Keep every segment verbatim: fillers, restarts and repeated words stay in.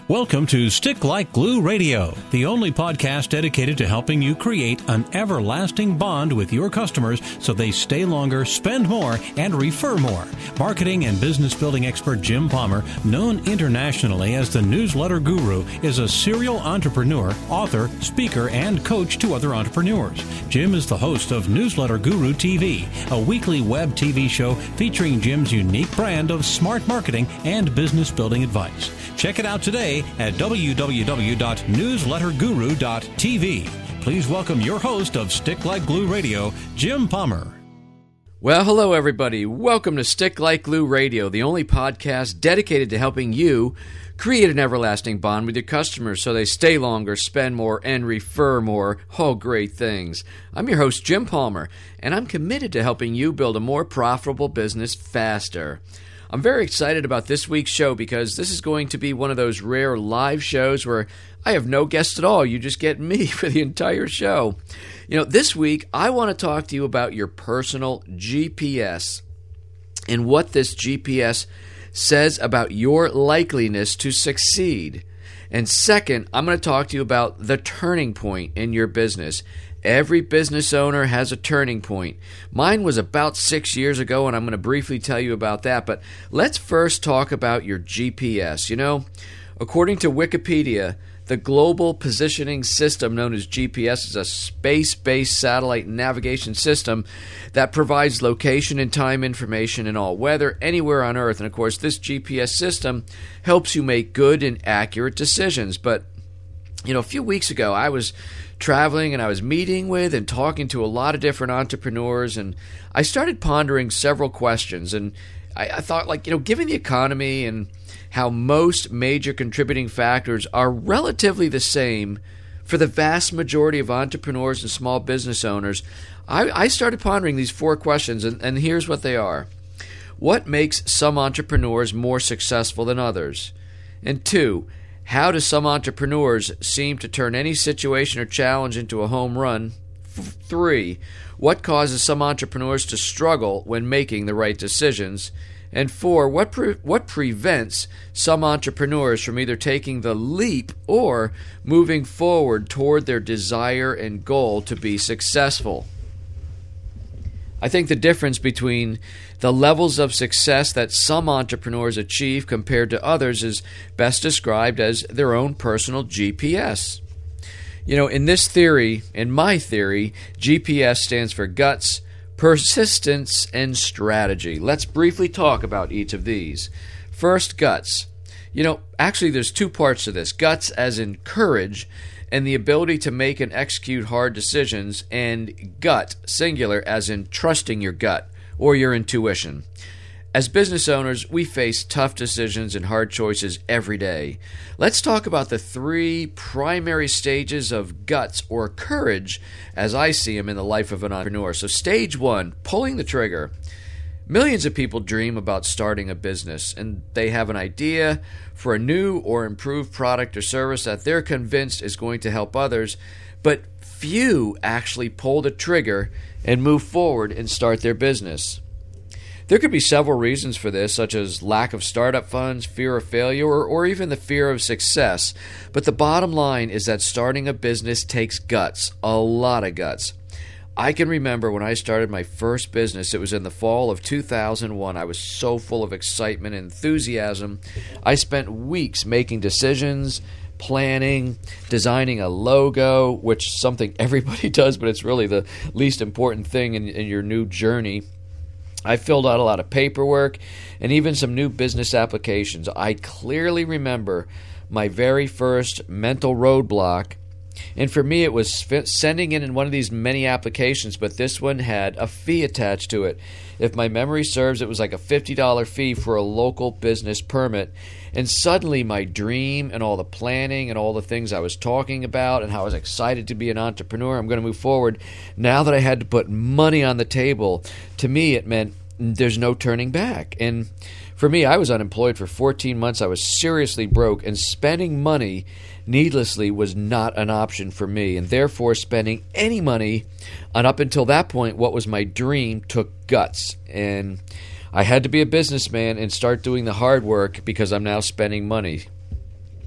Welcome to Stick Like Glue Radio, the only podcast dedicated to helping you create an everlasting bond with your customers so they stay longer, spend more, and refer more. Marketing and business building expert Jim Palmer, known internationally as the Newsletter Guru, is a serial entrepreneur, author, speaker, and coach to other entrepreneurs. Jim is the host of Newsletter Guru T V, a weekly web T V show featuring Jim's unique brand of smart marketing and business building advice. Check it out today at w w w dot newsletter guru dot t v. Please welcome your host of Stick Like Glue Radio, Jim Palmer. Well, hello everybody. Welcome to Stick Like Glue Radio, the only podcast dedicated to helping you create an everlasting bond with your customers so they stay longer, spend more, and refer more. All great things. I'm your host, Jim Palmer, and I'm committed to helping you build a more profitable business faster. I'm very excited about this week's show because this is going to be one of those rare live shows where I have no guests at all. You just get me for the entire show. You know, this week I want to talk to you about your personal G P S and what this G P S says about your likeliness to succeed. And second, I'm going to talk to you about the turning point in your business. Every business owner has a turning point. Mine was about six years ago, and I'm going to briefly tell you about that. But let's first talk about your G P S. You know, according to Wikipedia, the Global Positioning System, known as G P S, is a space-based satellite navigation system that provides location and time information in all weather anywhere on Earth. And of course, this G P S system helps you make good and accurate decisions. But, you know, a few weeks ago, I was traveling and I was meeting with and talking to a lot of different entrepreneurs, and I started pondering several questions. And I, I thought, like, you know, given the economy and how most major contributing factors are relatively the same for the vast majority of entrepreneurs and small business owners, I, I started pondering these four questions, and, and here's what they are. What makes some entrepreneurs more successful than others? And two, how do some entrepreneurs seem to turn any situation or challenge into a home run? F- three, what causes some entrepreneurs to struggle when making the right decisions? And four, what pre- what prevents some entrepreneurs from either taking the leap or moving forward toward their desire and goal to be successful? I think the difference between the levels of success that some entrepreneurs achieve compared to others is best described as their own personal G P S. You know, in this theory, in my theory, G P S stands for guts, persistence, and strategy. Let's briefly talk about each of these. First, guts. You know, actually there's two parts to this. Guts as in courage and the ability to make and execute hard decisions, and gut, singular, as in trusting your gut or your intuition. As business owners, we face tough decisions and hard choices every day. Let's talk about the three primary stages of guts or courage as I see them in the life of an entrepreneur. So stage one, pulling the trigger. Millions of people dream about starting a business, and they have an idea for a new or improved product or service that they're convinced is going to help others, but few actually pull the trigger and move forward and start their business. There could be several reasons for this, such as lack of startup funds, fear of failure, or, or even the fear of success. But the bottom line is that starting a business takes guts, a lot of guts. I can remember when I started my first business, it was in the fall of two thousand one. I was so full of excitement and enthusiasm. I spent weeks making decisions, planning, designing a logo, which is something everybody does, but it's really the least important thing in, in your new journey. I filled out a lot of paperwork and even some new business applications. I clearly remember my very first mental roadblock. And for me, it was sending in one of these many applications, but this one had a fee attached to it. If my memory serves, it was like a fifty dollars fee for a local business permit. And suddenly my dream and all the planning and all the things I was talking about and how I was excited to be an entrepreneur, I'm going to move forward. Now that I had to put money on the table, to me it meant there's no turning back. And for me, I was unemployed for fourteen months. I was seriously broke, and spending money needlessly was not an option for me, and therefore spending any money on up until that point what was my dream took guts. And I had to be a businessman and start doing the hard work because I'm now spending money.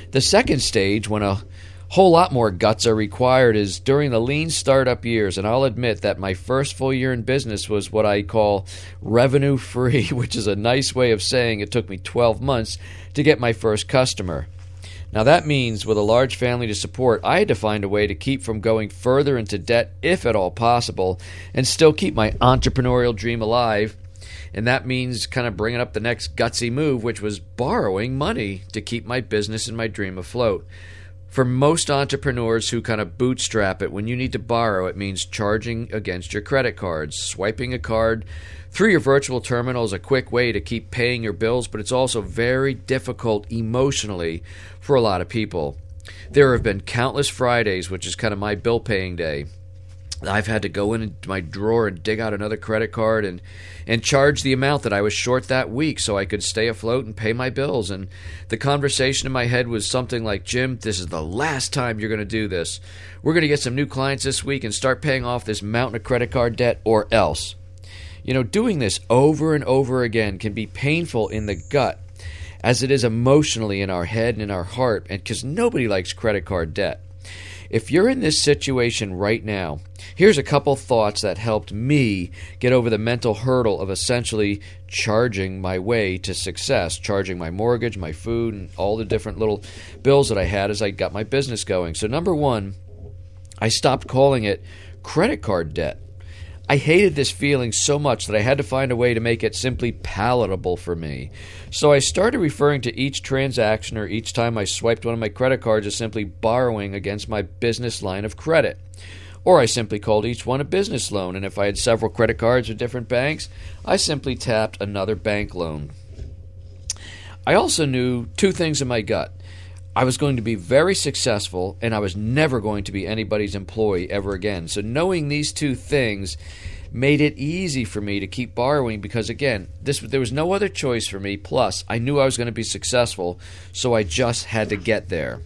The second stage, when a whole lot more guts are required, is during the lean startup years. And I'll admit that my first full year in business was what I call revenue free, which is a nice way of saying it took me twelve months to get my first customer. Now that means with a large family to support, I had to find a way to keep from going further into debt, if at all possible, and still keep my entrepreneurial dream alive. And that means kind of bringing up the next gutsy move, which was borrowing money to keep my business and my dream afloat. For most entrepreneurs who kind of bootstrap it, when you need to borrow, it means charging against your credit cards. Swiping a card through your virtual terminal is a quick way to keep paying your bills, but it's also very difficult emotionally for a lot of people. There have been countless Fridays, which is kind of my bill paying day. I've had to go into my drawer and dig out another credit card and, and charge the amount that I was short that week so I could stay afloat and pay my bills. And the conversation in my head was something like, Jim, this is the last time you're going to do this. We're going to get some new clients this week and start paying off this mountain of credit card debt, or else. You know, doing this over and over again can be painful in the gut, as it is emotionally in our head and in our heart, and because nobody likes credit card debt. If you're in this situation right now, here's a couple thoughts that helped me get over the mental hurdle of essentially charging my way to success, charging my mortgage, my food, and all the different little bills that I had as I got my business going. So number one, I stopped calling it credit card debt. I hated this feeling so much that I had to find a way to make it simply palatable for me. So I started referring to each transaction or each time I swiped one of my credit cards as simply borrowing against my business line of credit. Or I simply called each one a business loan, and if I had several credit cards with different banks, I simply tapped another bank loan. I also knew two things in my gut. I was going to be very successful, and I was never going to be anybody's employee ever again. So knowing these two things made it easy for me to keep borrowing because, again, this there was no other choice for me. Plus, I knew I was going to be successful, so I just had to get there.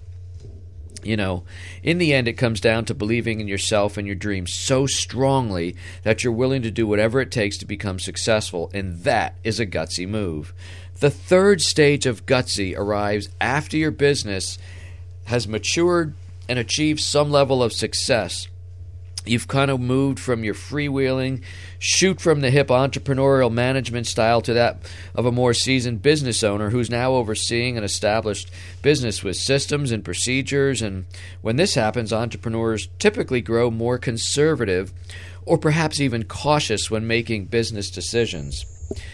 You know, in the end, it comes down to believing in yourself and your dreams so strongly that you're willing to do whatever it takes to become successful, and that is a gutsy move. The third stage of gutsy arrives after your business has matured and achieved some level of success. You've kind of moved from your freewheeling, shoot from the hip entrepreneurial management style to that of a more seasoned business owner who's now overseeing an established business with systems and procedures. And when this happens, entrepreneurs typically grow more conservative or perhaps even cautious when making business decisions.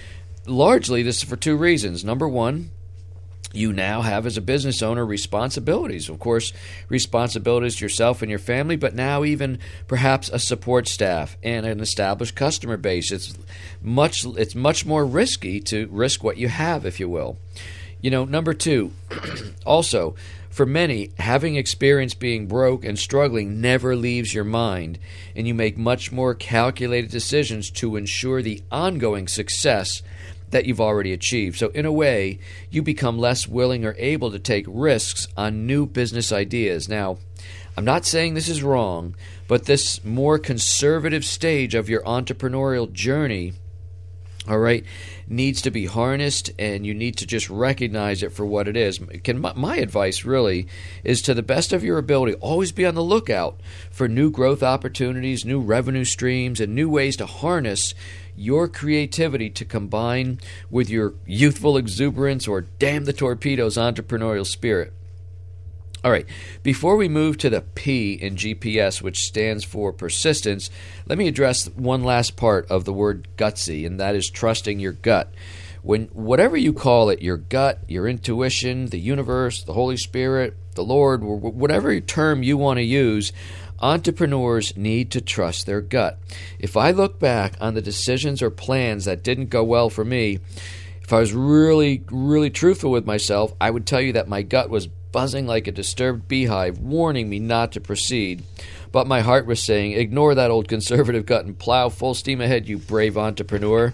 Largely, this is for two reasons. Number one, you now have as a business owner responsibilities. Of course, responsibilities to yourself and your family, but now even perhaps a support staff and an established customer base. It's much it's much more risky to risk what you have, if you will. You know, number two, also, for many, having experience being broke and struggling never leaves your mind, and you make much more calculated decisions to ensure the ongoing success that you've already achieved. So in a way, you become less willing or able to take risks on new business ideas. Now, I'm not saying this is wrong, but this more conservative stage of your entrepreneurial journey, all right, needs to be harnessed, and you need to just recognize it for what it is. Can, my, my advice really is, to the best of your ability, always be on the lookout for new growth opportunities, new revenue streams, and new ways to harness your creativity to combine with your youthful exuberance or damn the torpedoes entrepreneurial spirit. All right, before we move to the P in G P S, which stands for persistence, let me address one last part of the word gutsy, and that is trusting your gut. When whatever you call it, your gut, your intuition, the universe, the Holy Spirit, the Lord, whatever term you want to use, entrepreneurs need to trust their gut. If I look back on the decisions or plans that didn't go well for me, if I was really, really truthful with myself, I would tell you that my gut was buzzing like a disturbed beehive, warning me not to proceed. But my heart was saying, ignore that old conservative gut and plow full steam ahead, you brave entrepreneur.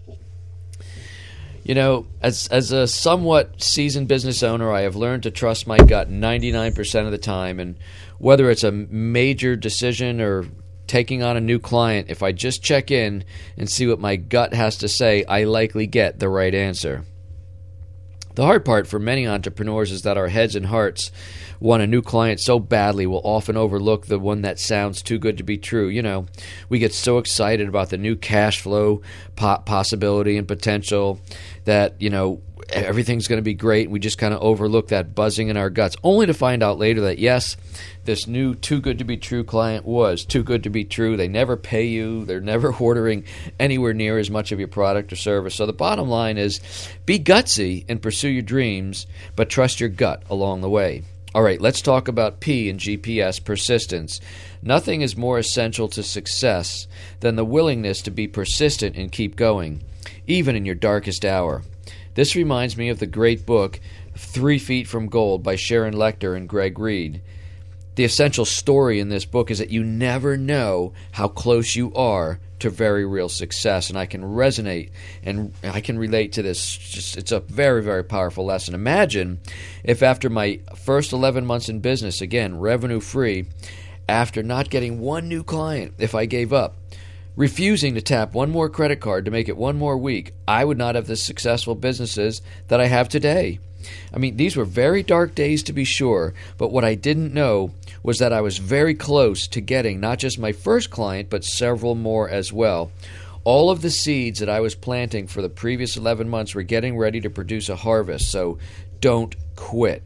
You know, as as a somewhat seasoned business owner, I have learned to trust my gut ninety-nine percent of the time. And whether it's a major decision or taking on a new client, if I just check in and see what my gut has to say, I likely get the right answer. The hard part for many entrepreneurs is that our heads and hearts want a new client so badly we'll often overlook the one that sounds too good to be true. You know, we get so excited about the new cash flow po- possibility and potential that, you know, everything's going to be great, and we just kind of overlook that buzzing in our guts, only to find out later that, yes, this new too good to be true client was too good to be true. They never pay you. They're never ordering anywhere near as much of your product or service. So the bottom line is be gutsy and pursue your dreams, but trust your gut along the way. All right, let's talk about P in G P S, persistence. Nothing is more essential to success than the willingness to be persistent and keep going, even in your darkest hour. This reminds me of the great book, Three Feet from Gold by Sharon Lechter and Greg Reed. The essential story in this book is that you never know how close you are to very real success, and I can resonate and I can relate to this. Just, it's a very, very powerful lesson. Imagine if after my first eleven months in business, again, revenue-free, after not getting one new client, if I gave up, refusing to tap one more credit card to make it one more week, I would not have the successful businesses that I have today. I mean, these were very dark days to be sure, but what I didn't know was that I was very close to getting not just my first client, but several more as well. All of the seeds that I was planting for the previous eleven months were getting ready to produce a harvest, so don't quit.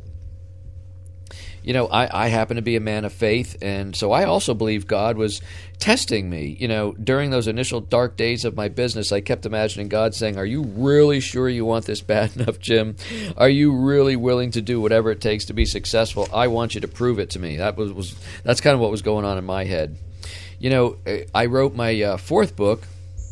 You know, I, I happen to be a man of faith, and so I also believe God was testing me. You know, during those initial dark days of my business, I kept imagining God saying, "Are you really sure you want this bad enough, Jim? Are you really willing to do whatever it takes to be successful? I want you to prove it to me." That was, was that's kind of what was going on in my head. You know, I wrote my uh, fourth book.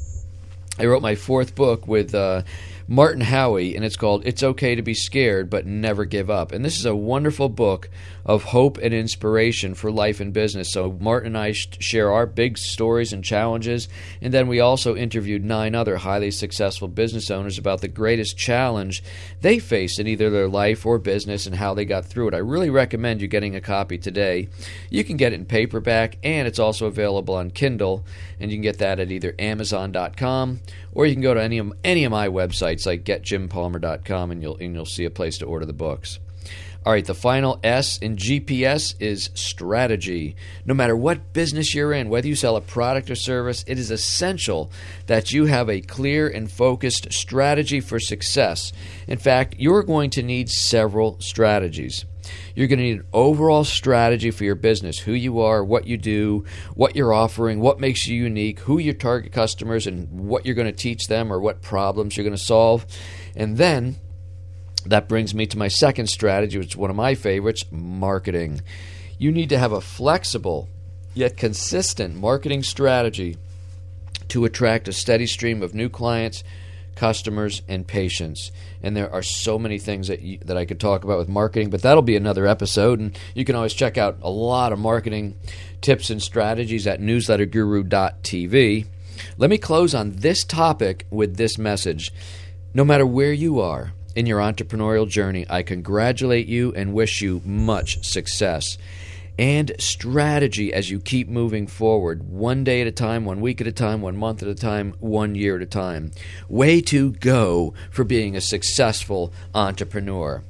I wrote my fourth book with uh, Martin Howie, and it's called It's Okay to Be Scared, But Never Give Up. And this is a wonderful book of hope and inspiration for life and business. So Martin and I share our big stories and challenges, and then we also interviewed nine other highly successful business owners about the greatest challenge they faced in either their life or business and how they got through it. I really recommend you getting a copy today. You can get it in paperback, and it's also available on Kindle, and you can get that at either amazon dot com or you can go to any of, any of my websites like get jim palmer dot com, and you'll, and you'll see a place to order the books. All right, the final S in G P S is strategy. No matter what business you're in, whether you sell a product or service, it is essential that you have a clear and focused strategy for success. In fact, you're going to need several strategies. You're going to need an overall strategy for your business, who you are, what you do, what you're offering, what makes you unique, who your target customers, and what you're going to teach them or what problems you're going to solve. And then that brings me to my second strategy, which is one of my favorites, marketing. You need to have a flexible yet consistent marketing strategy to attract a steady stream of new clients, customers, and patients. And there are so many things that you, that I could talk about with marketing, but that'll be another episode. And you can always check out a lot of marketing tips and strategies at newsletter guru dot t v. Let me close on this topic with this message. No matter where you are in your entrepreneurial journey, I congratulate you and wish you much success and strategy as you keep moving forward, one day at a time, one week at a time, one month at a time, one year at a time. Way to go for being a successful entrepreneur.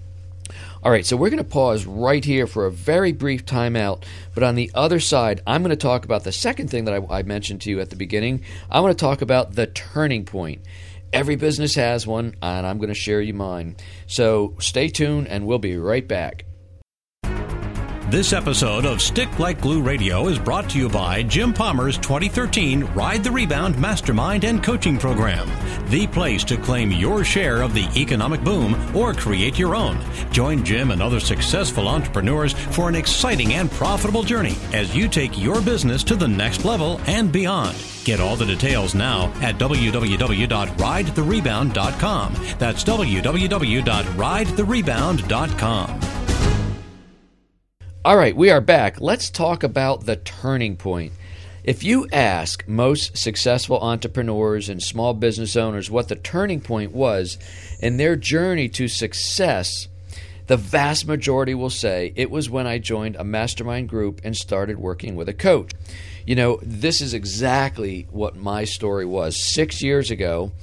All right, so we're going to pause right here for a very brief timeout, but on the other side, I'm going to talk about the second thing that I, I mentioned to you at the beginning. I want to talk about the turning point. Every business has one, and I'm going to share you mine. So stay tuned, and we'll be right back. This episode of Stick Like Glue Radio is brought to you by Jim Palmer's twenty thirteen Ride the Rebound Mastermind and Coaching Program, the place to claim your share of the economic boom or create your own. Join Jim and other successful entrepreneurs for an exciting and profitable journey as you take your business to the next level and beyond. Get all the details now at w w w dot ride the rebound dot com. That's w w w dot ride the rebound dot com. All right, we are back. Let's talk about the turning point. If you ask most successful entrepreneurs and small business owners what the turning point was in their journey to success, the vast majority will say it was when I joined a mastermind group and started working with a coach. You know, this is exactly what my story was. Six years ago,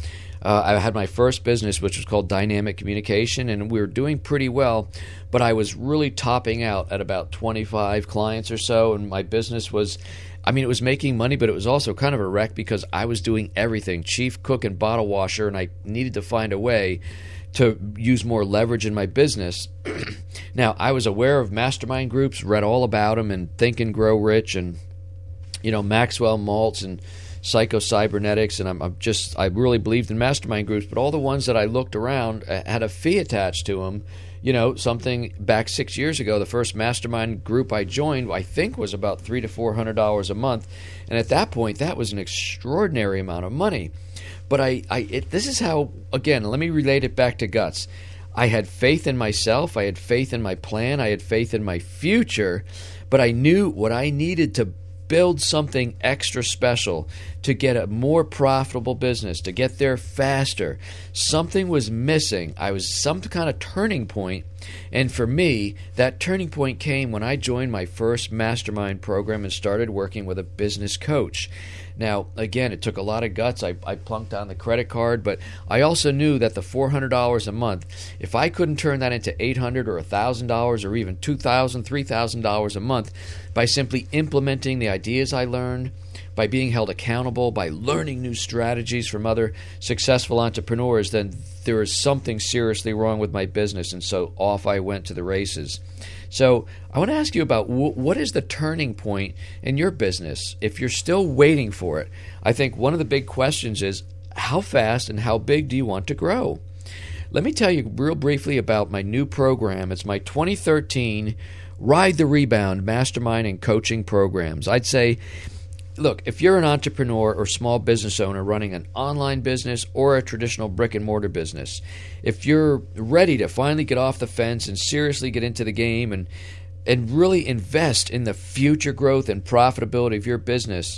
Uh, I had my first business, which was called Dynamic Communication, and we were doing pretty well, but I was really topping out at about twenty-five clients or so, and my business was, I mean, it was making money, but it was also kind of a wreck because I was doing everything, chief cook and bottle washer, and I needed to find a way to use more leverage in my business. Now, I was aware of mastermind groups, read all about them, and Think and Grow Rich, and you know, Maxwell Maltz and Psycho-Cybernetics, and I'm, I'm just, I really believed in mastermind groups, but all the ones that I looked around had a fee attached to them. You know, something back six years ago, the first mastermind group I joined, I think, was about three to four hundred dollars a month, and at that point, that was an extraordinary amount of money. But I, I it, this is how, again, let me relate it back to guts. I had faith in myself, I had faith in my plan, I had faith in my future, but I knew what I needed to build something extra special to get a more profitable business, to get there faster. Something was missing. I was some kind of turning point. And for me, that turning point came when I joined my first mastermind program and started working with a business coach. Now, again, it took a lot of guts. I, I plunked on the credit card, but I also knew that the four hundred dollars a month, if I couldn't turn that into eight hundred dollars or one thousand dollars or even two thousand dollars, three thousand dollars a month by simply implementing the ideas I learned, by being held accountable, by learning new strategies from other successful entrepreneurs, then there is something seriously wrong with my business, and so off I went to the races. So I want to ask you about w- what is the turning point in your business if you're still waiting for it. I think one of the big questions is, how fast and how big do you want to grow? Let me tell you real briefly about my new program. It's my twenty thirteen Ride the Rebound Mastermind and Coaching Programs. I'd say, look, if you're an entrepreneur or small business owner running an online business or a traditional brick and mortar business, if you're ready to finally get off the fence and seriously get into the game and and really invest in the future growth and profitability of your business,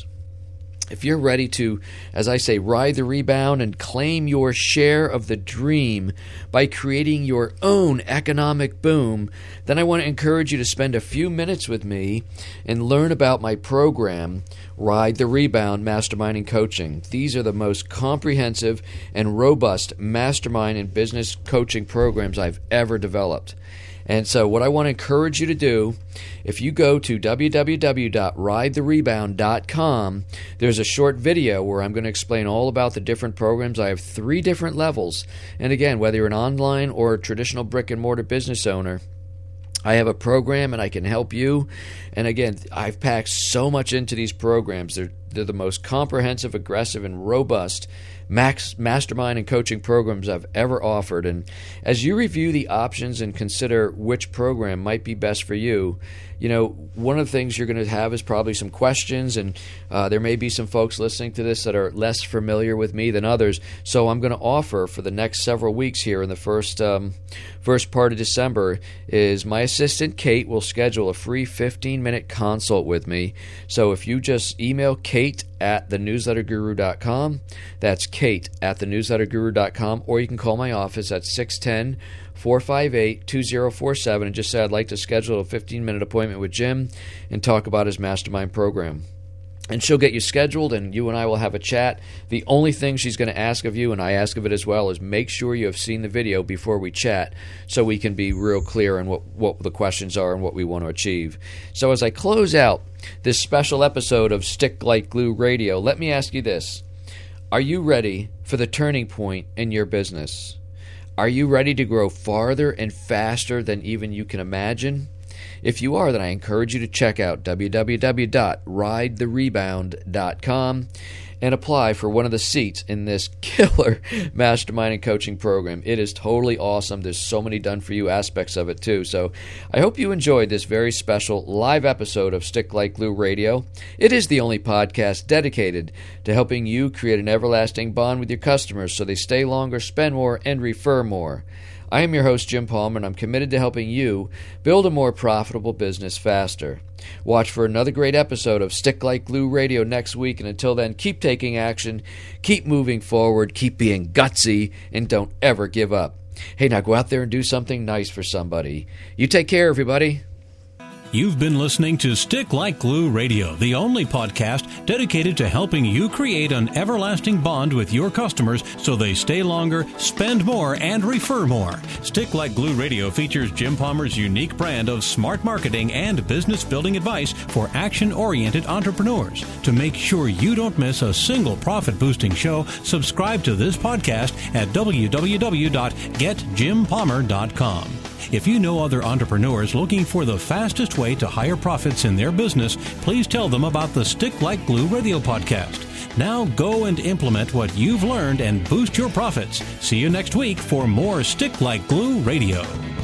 if you're ready to, as I say, ride the rebound and claim your share of the dream by creating your own economic boom, then I want to encourage you to spend a few minutes with me and learn about my program, Ride the Rebound Mastermind and Coaching. These are the most comprehensive and robust mastermind and business coaching programs I've ever developed. And so what I want to encourage you to do, if you go to w w w dot ride the rebound dot com, there's a short video where I'm going to explain all about the different programs. I have three different levels. And again, whether you're an online or a traditional brick and mortar business owner, I have a program and I can help you. And again, I've packed so much into these programs. They're, they're the most comprehensive, aggressive, and robust max mastermind and coaching programs I've ever offered. And as you review the options and consider which program might be best for you, you know, one of the things you're going to have is probably some questions, and uh, there may be some folks listening to this that are less familiar with me than others. So I'm going to offer for the next several weeks here in the first um, first part of December is my assistant Kate will schedule a free fifteen minute consult with me. So if you just email Kate at the newsletter guru dot com, that's Kate at the newsletter guru dot com, or you can call my office at six one zero, four five eight, two zero four seven and just say I'd like to schedule a fifteen minute appointment with Jim and talk about his mastermind program. And she'll get you scheduled, and you and I will have a chat. The only thing she's going to ask of you, and I ask of it as well, is make sure you have seen the video before we chat so we can be real clear on what, what the questions are and what we want to achieve. So as I close out this special episode of Stick Like Glue Radio, let me ask you this. Are you ready for the turning point in your business? Are you ready to grow farther and faster than even you can imagine? If you are, then I encourage you to check out w w w dot ride the rebound dot com and apply for one of the seats in this killer mastermind and coaching program. It is totally awesome. There's so many done-for-you aspects of it, too. So I hope you enjoyed this very special live episode of Stick Like Glue Radio. It is the only podcast dedicated to helping you create an everlasting bond with your customers so they stay longer, spend more, and refer more. I am your host, Jim Palmer, and I'm committed to helping you build a more profitable business faster. Watch for another great episode of Stick Like Glue Radio next week, and until then, keep taking action, keep moving forward, keep being gutsy, and don't ever give up. Hey, now go out there and do something nice for somebody. You take care, everybody. You've been listening to Stick Like Glue Radio, the only podcast dedicated to helping you create an everlasting bond with your customers so they stay longer, spend more, and refer more. Stick Like Glue Radio features Jim Palmer's unique brand of smart marketing and business building advice for action-oriented entrepreneurs. To make sure you don't miss a single profit-boosting show, subscribe to this podcast at w w w dot get jim palmer dot com. If you know other entrepreneurs looking for the fastest way to higher profits in their business, please tell them about the Stick Like Glue Radio podcast. Now go and implement what you've learned and boost your profits. See you next week for more Stick Like Glue Radio.